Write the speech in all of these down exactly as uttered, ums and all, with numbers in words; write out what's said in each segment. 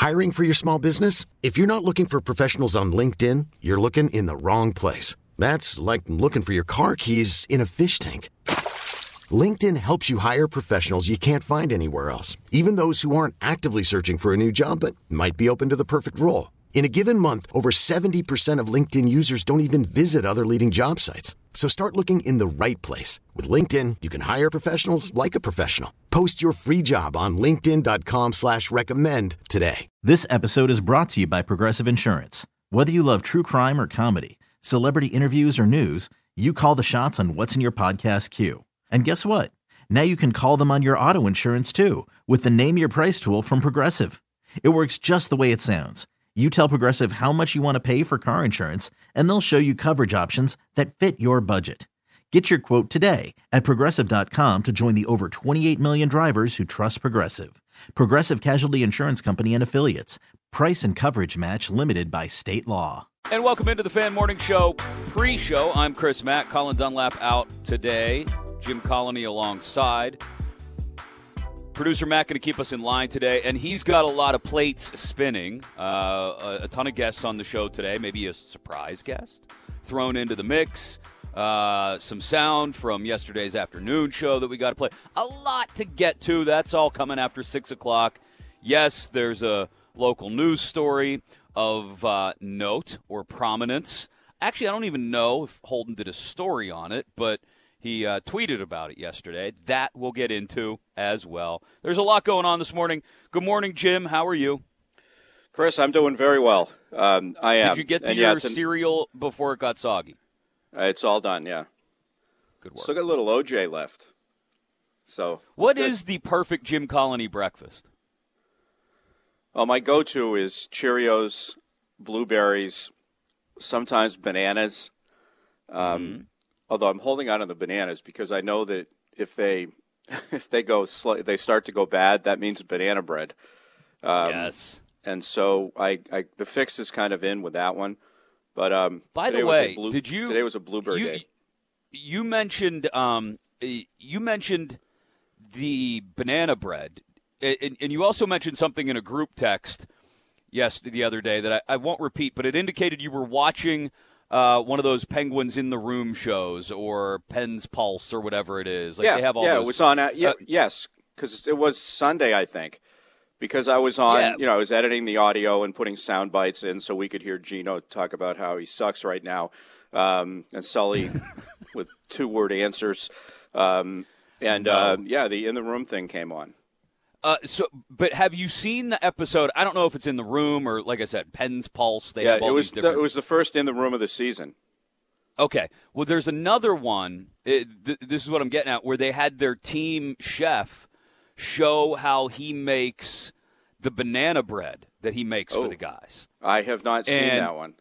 Hiring for your small business? If you're not looking for professionals on LinkedIn, you're looking in the wrong place. That's like looking for your car keys in a fish tank. LinkedIn helps you hire professionals you can't find anywhere else, even those who aren't actively searching for a new job but might be open to the perfect role. In a given month, over seventy percent of LinkedIn users don't even visit other leading job sites. So start looking in the right place. With LinkedIn, you can hire professionals like a professional. Post your free job on linkedin dot com slash recommend today. This episode is brought to you by Progressive Insurance. Whether you love true crime or comedy, celebrity interviews or news, you call the shots on what's in your podcast queue. And guess what? Now you can call them on your auto insurance too with the Name Your Price tool from Progressive. It works just the way it sounds. You tell Progressive how much you want to pay for car insurance, and they'll show you coverage options that fit your budget. Get your quote today at Progressive dot com to join the over twenty-eight million drivers who trust Progressive. Progressive Casualty Insurance Company and Affiliates. Price and coverage match limited by state law. And welcome into the Fan Morning Show pre-show. I'm Chris Mack. Colin Dunlap out today. Jim Colony alongside. Producer Matt going to keep us in line today, and he's got a lot of plates spinning. Uh, a, a ton of guests on the show today, maybe a surprise guest thrown into the mix. Uh, some sound from yesterday's afternoon show that we got to play. A lot to get to. That's all coming after six o'clock. Yes, there's a local news story of uh, note or prominence. Actually, I don't even know if Holden did a story on it, but he uh, tweeted about it yesterday. That we'll get into as well. There's a lot going on this morning. Good morning, Jim. How are you? Chris, I'm doing very well. Um, I am. Did you get to and your yeah, an, cereal before it got soggy? Uh, it's all done, yeah. Good work. Still got a little O J left. So, what good. is the perfect Jim Colony breakfast? Well, my go-to is Cheerios, blueberries, sometimes bananas. Um, mm-hmm. Although I'm holding on to the bananas because I know that if they if they go sl- they start to go bad, that means banana bread. Um, yes. And so I, I the fix is kind of in with that one. But um, by the way, blue, did you today was a blueberry you, day. You mentioned um, you mentioned the banana bread, and, and you also mentioned something in a group text yes the other day that I, I won't repeat, but it indicated you were watching Uh, one of those Penguins in the Room shows or Penn's Pulse or whatever it is. Like yeah, they have all yeah, those, it was on. Uh, yeah, uh, yes, because it was Sunday, I think. Because I was on, yeah. you know, I was editing the audio and putting sound bites in so we could hear Gino talk about how he sucks right now, um, and Sully with two-word answers, um, and no. uh, yeah, the in the room thing came on. Uh, so, but have you seen the episode? I don't know if it's in the room or, like I said, Penn's Pulse. They yeah, have all it was these different. the, it was the first in the room of the season. Okay, well, there's another one. It, th- this is what I'm getting at, where they had their team chef show how he makes the banana bread that he makes oh, for the guys. I have not seen and, that one.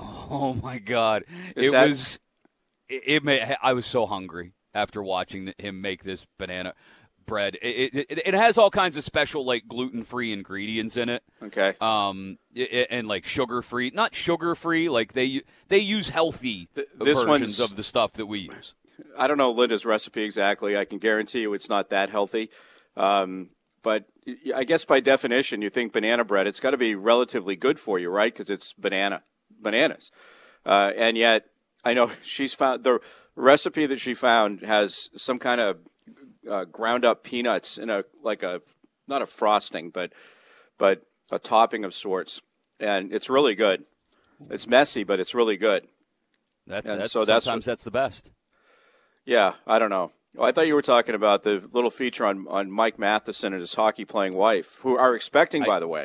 Oh my God! Is it that... was. It, it made. I was so hungry after watching him make this banana bread. It, it, it has all kinds of special, like, gluten-free ingredients in it. Okay. Um, it, and, like, sugar-free. Not sugar-free. Like, they they use healthy Th- this versions one's, of the stuff that we use. I don't know Linda's recipe exactly. I can guarantee you it's not that healthy. Um, but I guess by definition, you think banana bread, it's got to be relatively good for you, right? Because it's banana, bananas. Uh, and yet, I know she's found the recipe that she found has some kind of Uh, ground up peanuts in a like a not a frosting but but a topping of sorts, and it's really good. It's messy, but it's really good. That's, and that's so that's sometimes what, that's the best. Yeah, I don't know. Oh, I thought you were talking about the little feature on, on Mike Matheson and his hockey playing wife, who are expecting, I, by the way.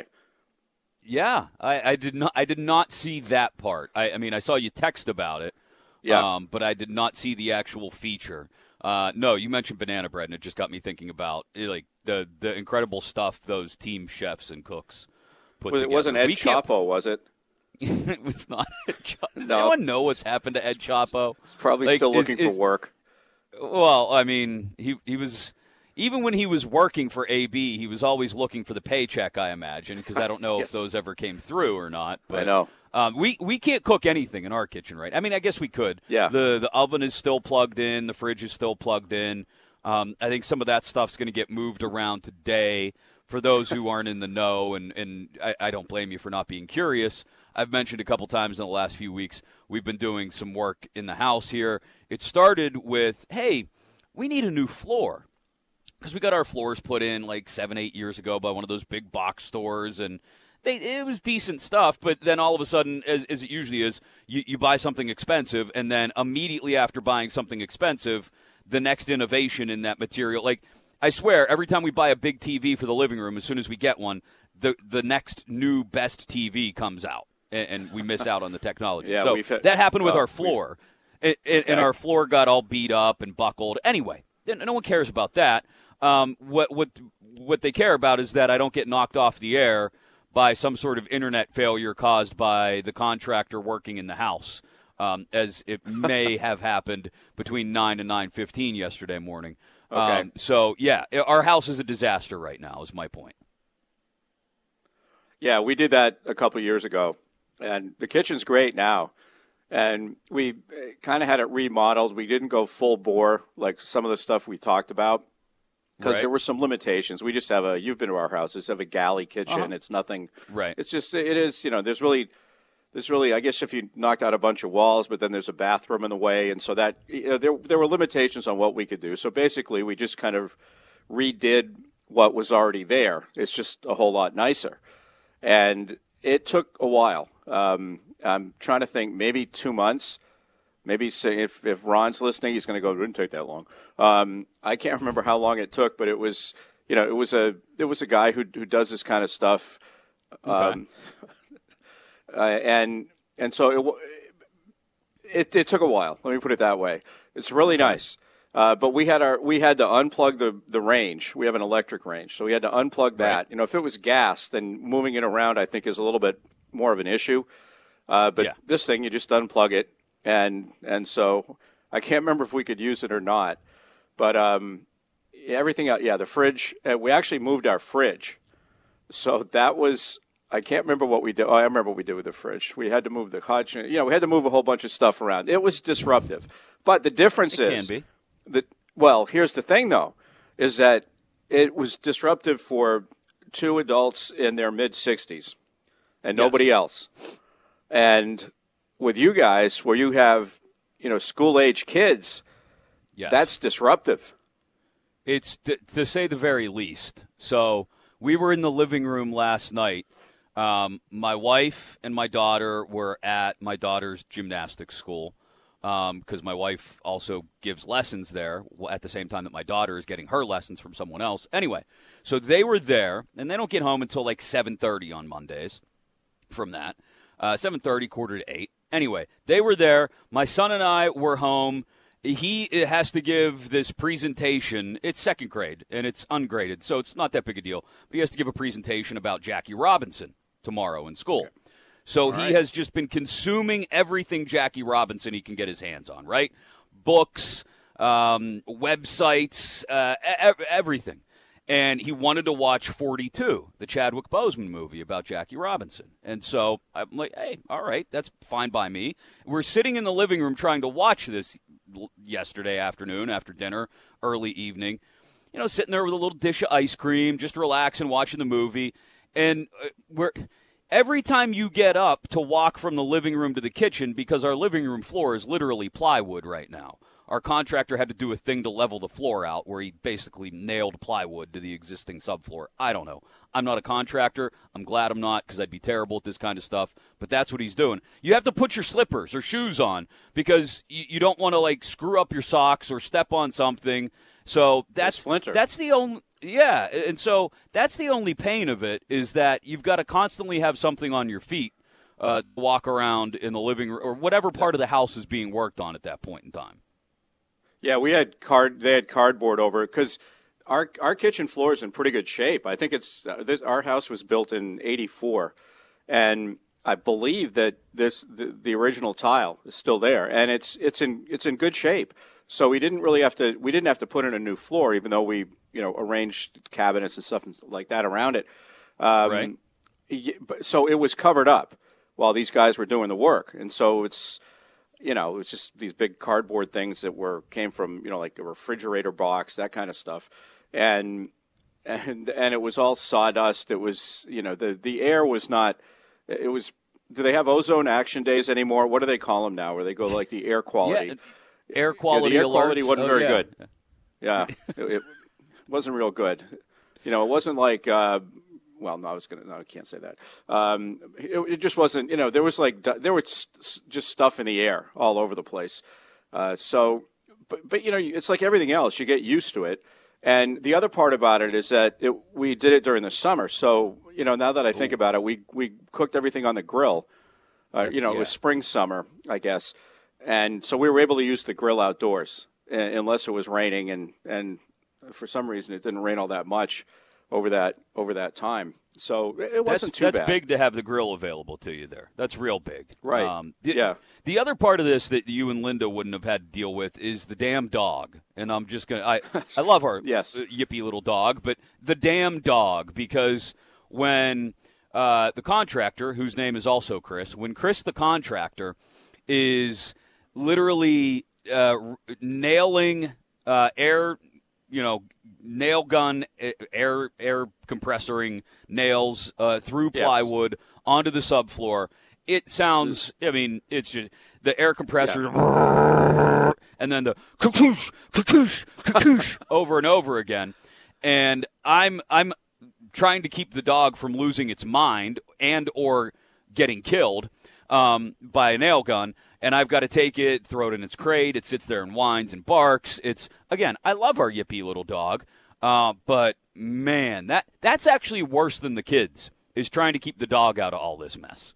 Yeah, I, I did not. I did not see that part. I, I mean, I saw you text about it. Yeah, um, but I did not see the actual feature. Uh, no, you mentioned banana bread, and it just got me thinking about like the the incredible stuff those team chefs and cooks put well, together. It wasn't Ed we Chapo, was it? It was not Ed Chapo. Does no. anyone know what's happened to Ed Chapo? He's probably like, still looking is, is, for work. Well, I mean, he he was even when he was working for A B, he was always looking for the paycheck, I imagine, because I don't know yes. if those ever came through or not. But, I know. Um, we, we can't cook anything in our kitchen, right? I mean, I guess we could. Yeah. The the oven is still plugged in. The fridge is still plugged in. Um, I think some of that stuff's going to get moved around today for those who aren't in the know, and, and I, I don't blame you for not being curious, I've mentioned a couple times in the last few weeks, we've been doing some work in the house here. It started with, hey, we need a new floor. Because we got our floors put in like seven, eight years ago by one of those big box stores, and they, it was decent stuff. But then all of a sudden, as, as it usually is, you, you buy something expensive, and then immediately after buying something expensive, the next innovation in that material. Like, I swear, every time we buy a big T V for the living room, as soon as we get one, the the next new best T V comes out, and, and we miss out on the technology. Yeah, so we've had, that happened with well, our floor, and, and, and our floor got all beat up and buckled. Anyway, no one cares about that. Um, what what what they care about is that I don't get knocked off the air by some sort of internet failure caused by the contractor working in the house, um, as it may have happened between nine and nine fifteen yesterday morning. Okay. Um, so yeah, our house is a disaster right now. Is my point. Yeah, we did that a couple of years ago, and the kitchen's great now. And we kind of had it remodeled. We didn't go full bore like some of the stuff we talked about. Because Right. there were some limitations. We just have a, you've been to our house, just have a galley kitchen. Uh-huh. It's nothing. Right. It's just, it is, you know, there's really, there's really, I guess if you knocked out a bunch of walls, but then there's a bathroom in the way. And so that, you know, there, there were limitations on what we could do. So basically we just kind of redid what was already there. It's just a whole lot nicer. And it took a while. Um, I'm trying to think, maybe two months. Maybe say if, if Ron's listening, he's going to go, it didn't take that long. Um, I can't remember how long it took, but it was, you know, it was a it was a guy who who does this kind of stuff. Um, okay. uh, and and so it, it it took a while. Let me put it that way. It's really okay. nice. Uh, but we had our we had to unplug the, the range. We have an electric range, so we had to unplug that. Right. You know, if it was gas, then moving it around, I think, is a little bit more of an issue. Uh, but yeah. this thing, you just unplug it. And and so I can't remember if we could use it or not, but um, everything else, yeah, the fridge. Uh, we actually moved our fridge, so that was I can't remember what we did. Oh, I remember what we did with the fridge. We had to move the hutch. You know, we had to move a whole bunch of stuff around. It was disruptive, but the difference it is can be. that well, here's the thing though, is that it was disruptive for two adults in their mid sixties and nobody yes. else, and with you guys, where you have, you know, school-age kids, yes. that's disruptive. It's to, to say the very least. So we were in the living room last night. Um, my wife and my daughter were at my daughter's gymnastics school because um, my wife also gives lessons there at the same time that my daughter is getting her lessons from someone else. Anyway, so they were there, and they don't get home until like seven thirty on Mondays from that. Uh, seven thirty, quarter to eight. Anyway, they were there. My son and I were home. He has to give this presentation. It's second grade, and it's ungraded, so it's not that big a deal. But he has to give a presentation about Jackie Robinson tomorrow in school. Okay. So All he right. has just been consuming everything Jackie Robinson he can get his hands on, right? Books, um, websites, uh, e- everything. And he wanted to watch forty-two, the Chadwick Boseman movie about Jackie Robinson. And so I'm like, hey, all right, that's fine by me. We're sitting in the living room trying to watch this yesterday afternoon after dinner, early evening. You know, sitting there with a little dish of ice cream, just relaxing, watching the movie. And we're every time you get up to walk from the living room to the kitchen, because our living room floor is literally plywood right now. Our contractor had to do a thing to level the floor out where he basically nailed plywood to the existing subfloor. I don't know. I'm not a contractor. I'm glad I'm not because I'd be terrible at this kind of stuff. But that's what he's doing. You have to put your slippers or shoes on because you, you don't want to, like, screw up your socks or step on something. So that's that's the only – yeah. And so that's the only pain of it is that you've got to constantly have something on your feet, uh, walk around in the living room or whatever part of the house is being worked on at that point in time. Yeah, we had card. They had cardboard over it because our our kitchen floor is in pretty good shape. I think it's uh, this, our house was built in eighty-four, and I believe that this the, the original tile is still there, and it's it's in it's in good shape. So we didn't really have to we didn't have to put in a new floor, even though we you know arranged cabinets and stuff like that around it. Um, right. So it was covered up while these guys were doing the work, and so it's. You know, it was just these big cardboard things that were came from, you know, like a refrigerator box, that kind of stuff. And and and it was all sawdust. It was, you know, the the air was not. It was. Do they have ozone action days anymore? What do they call them now? Where they go like the air quality? Yeah, air quality. Yeah, the air alerts. quality wasn't oh, very yeah. good. Yeah, it, it wasn't real good. You know, it wasn't like. Uh, well, no, I was gonna. No, I can't say that. Um, it, it just wasn't. You know, there was like there was just stuff in the air all over the place. Uh, so, but but you know, it's like everything else. You get used to it. And the other part about it is that it, we did it during the summer. So, you know, now that I think about it, we we cooked everything on the grill. Uh, you know, yeah. it was spring, summer, I guess. And so we were able to use the grill outdoors uh, unless it was raining. And, and for some reason, it didn't rain all that much over that over that time. So it wasn't that's, too that's bad. That's big to have the grill available to you there. That's real big. Right. Um, the, yeah. The other part of this that you and Linda wouldn't have had to deal with is the damn dog. And I'm just going to – I love our yes. yippy little dog, but the damn dog, because when uh, the contractor, whose name is also Chris, when Chris the contractor is literally uh, nailing uh, air – you know, nail gun, air air compressoring nails uh, through plywood yes. onto the subfloor. It sounds, I mean, it's just the air compressors, yeah. and then the kakoosh, kakoosh, kakoosh over and over again. And I'm I'm trying to keep the dog from losing its mind and or getting killed um, by a nail gun. And I've got to take it, throw it in its crate. It sits there and whines and barks. It's, again, I love our yippy little dog. Uh, but, man, that that's actually worse than the kids, is trying to keep the dog out of all this mess.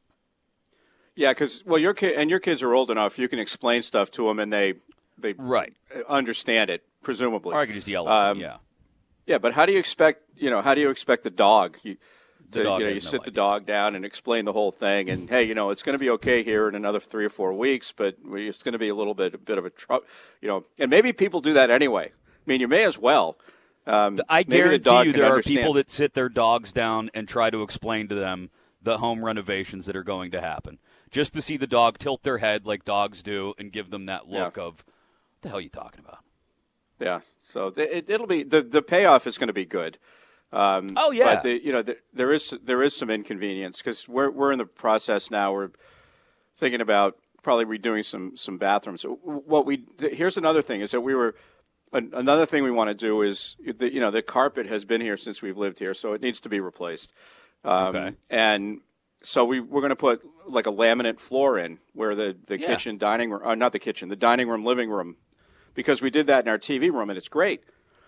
Yeah, because, well, your kid, and your kids are old enough, you can explain stuff to them and they, they right. understand it, presumably. Or I can just yell at um, them, yeah. Yeah, but how do you expect, you know, how do you expect the dog? You, The to, dog you know, you has no sit idea. the dog down and explain the whole thing, and hey, you know, it's going to be okay here in another three or four weeks, but we, it's going to be a little bit, a bit of a trouble, you know. And maybe people do that anyway. I mean, you may as well. Um, I maybe the guarantee dog you can there understand. are people that sit their dogs down and try to explain to them the home renovations that are going to happen, just to see the dog tilt their head like dogs do and give them that look Yeah. of, what the hell are you talking about? Yeah. So it, it'll be the the payoff is going to be good. Um, oh yeah, but the, you know the, there is there is some inconvenience because we're we're in the process now. We're thinking about probably redoing some some bathrooms. What we here's another thing is that we were another thing we want to do is the, you know the carpet has been here since we've lived here, so it needs to be replaced. Um, okay. And so we we're going to put like a laminate floor in where the the Yeah. kitchen dining room, uh, not the kitchen, the dining room living room, because we did that in our T V room and it's great.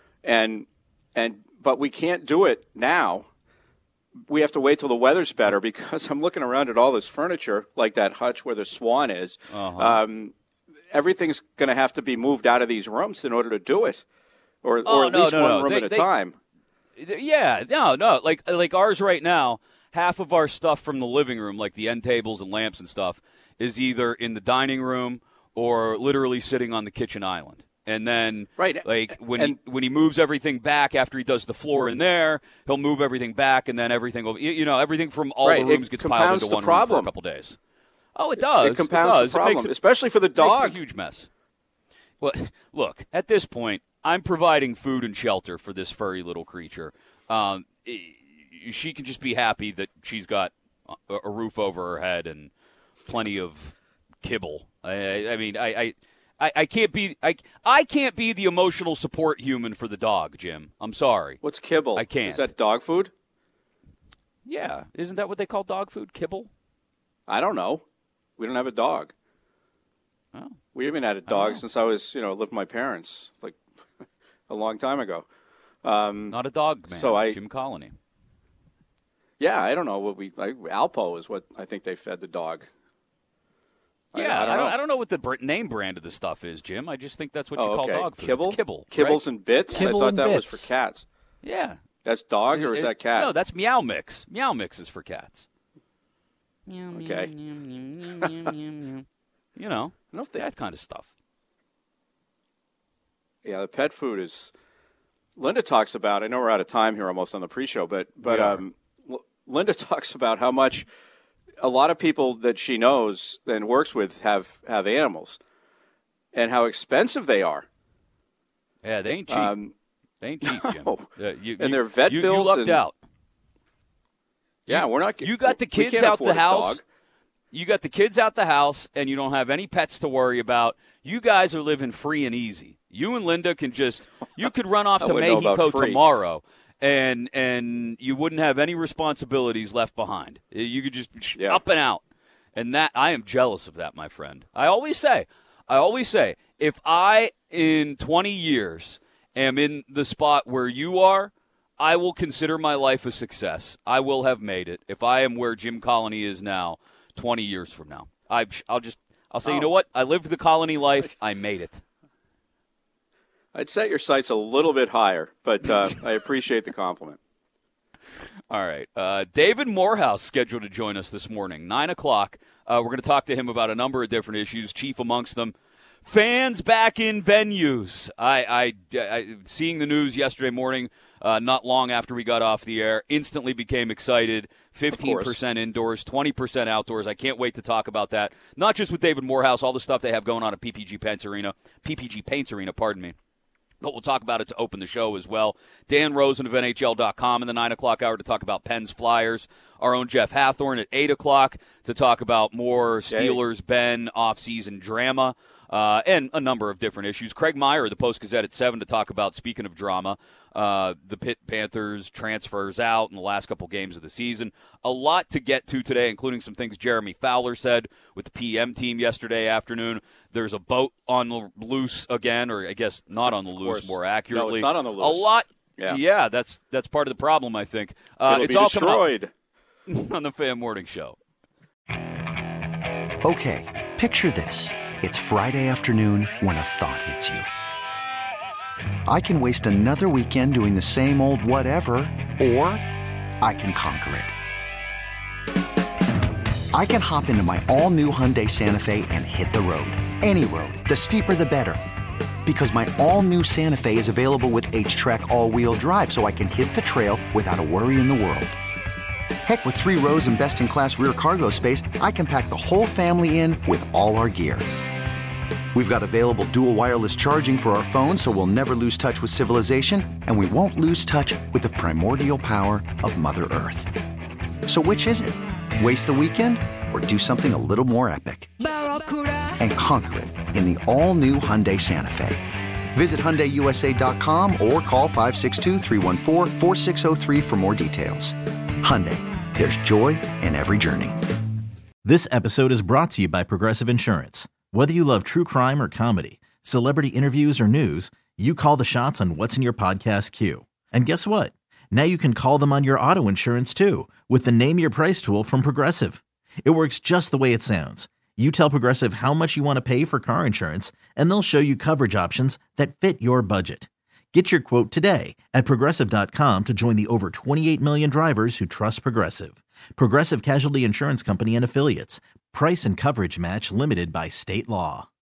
And and But we can't do it now. We have to wait till the weather's better because I'm looking around at all this furniture, like that hutch where the swan is. Uh-huh. Um, everything's going to have to be moved out of these rooms in order to do it, or, Oh, or at no, least no, one no. room They- at a they- time. Yeah, no, no. Like like ours right now, half of our stuff from the living room, like the end tables and lamps and stuff, is either in the dining room or literally sitting on the kitchen island. And then, Right. like when And- he when he moves everything back after he does the floor in there, he'll move everything back, and then everything will, you you know, everything from all Right. the rooms It gets piled compounds into the one room for a problem. couple days. Oh, it does. It compounds does. the It problem, makes it, especially for the makes dog. it a huge mess. Well, look, at this point, I'm providing food and shelter for this furry little creature. Um, i- she can just be happy that she's got a, a roof over her head and plenty of kibble. I, I, I mean, I, I, I, I can't be, I, I can't be the emotional support human for the dog, Jim. I'm sorry. What's kibble? I can't. Is that dog food? Yeah, isn't that what they call dog food? Kibble? I don't know. We don't have a dog. Oh. We haven't had a know. dog since I was, you know, lived with my parents, like a long time ago. Um, Not a dog man. So I- Jim Colony. yeah, I don't know what we like. Alpo is what I think they fed the dog. I- Yeah, I, don't know. I don't know what the br- name brand of the stuff is, Jim. I just think that's what you Oh, call okay. dog food. Kibble, It's kibble, kibbles right? and bits. Kibble I thought and that was bits. for cats. Yeah. That's dog or is it- that cat? No, that's Meow Mix. Meow Mix is for cats. Okay. You know, I don't know if they- that kind of stuff. Yeah, the pet food is. Linda talks about. I know we're out of time here, almost on the pre-show, but but We are. um, L- Linda talks about how much a lot of people that she knows and works with have have animals, and how expensive they are. Yeah, they ain't cheap. Um, They ain't cheap, Jim. No. Uh, you, and you, their vet you, bills. You lucked and, out. Yeah, we're not. You got the we kids can't out afford the a house. dog. You got the kids out the house, and you don't have any pets to worry about. You guys are living free and easy. You and Linda can just – you could run off I to wouldn't know Mexico about free. tomorrow, and and you wouldn't have any responsibilities left behind. You could just Yeah. up and out. And that I am jealous of that, my friend. I always say, I always say, if I, in twenty years, am in the spot where you are, I will consider my life a success. I will have made it if I am where Jim Colony is now twenty years from now. I, I'll just I'll say, oh. you know what? I lived the Colony life. I made it. I'd set your sights a little bit higher, but uh, I appreciate the compliment. All right. Uh, David Morehouse scheduled to join us this morning, nine o'clock. Uh, we're going to talk to him about a number of different issues, chief amongst them. Fans back in venues. I, I, I seeing the news yesterday morning, uh, not long after we got off the air, instantly became excited. fifteen percent indoors, twenty percent outdoors. I can't wait to talk about that. Not just with David Morehouse, all the stuff they have going on at P P G Paints Arena, P P G Paints Arena, pardon me. But we'll talk about it to open the show as well. Dan Rosen of N H L dot com in the nine o'clock hour to talk about Pens Flyers. Our own Jeff Hathorn at eight o'clock to talk about more Steelers-Ben offseason drama. Uh, and a number of different issues. Craig Meyer, the Post-Gazette at seven to talk about, speaking of drama, uh, the Pitt Panthers transfers out in the last couple games of the season. A lot to get to today, including some things Jeremy Fowler said with the P M team yesterday afternoon. There's a boat on the loose again, or I guess not on the loose, more accurately. No, it's not on the loose. A lot. Yeah, yeah that's that's part of the problem, I think. Uh, It'll it's be all destroyed. coming up on the Fan Morning Show. Okay, picture this. It's Friday afternoon when a thought hits you. I can waste another weekend doing the same old whatever, or I can conquer it. I can hop into my all-new Hyundai Santa Fe and hit the road. Any road. The steeper, the better. Because my all-new Santa Fe is available with H-Track all-wheel drive, so I can hit the trail without a worry in the world. Heck, with three rows and best-in-class rear cargo space, I can pack the whole family in with all our gear. We've got available dual wireless charging for our phones, so we'll never lose touch with civilization, and we won't lose touch with the primordial power of Mother Earth. So which is it? Waste the weekend or do something a little more epic? And conquer it in the all-new Hyundai Santa Fe. Visit Hyundai U S A dot com or call five six two, three one four, four six zero three for more details. Hyundai, there's joy in every journey. This episode is brought to you by Progressive Insurance. Whether you love true crime or comedy, celebrity interviews or news, you call the shots on what's in your podcast queue. And guess what? Now you can call them on your auto insurance too with the Name Your Price tool from Progressive. It works just the way it sounds. You tell Progressive how much you want to pay for car insurance, and they'll show you coverage options that fit your budget. Get your quote today at Progressive dot com to join the over twenty-eight million drivers who trust Progressive. Progressive Casualty Insurance Company and Affiliates. Price and coverage match limited by state law.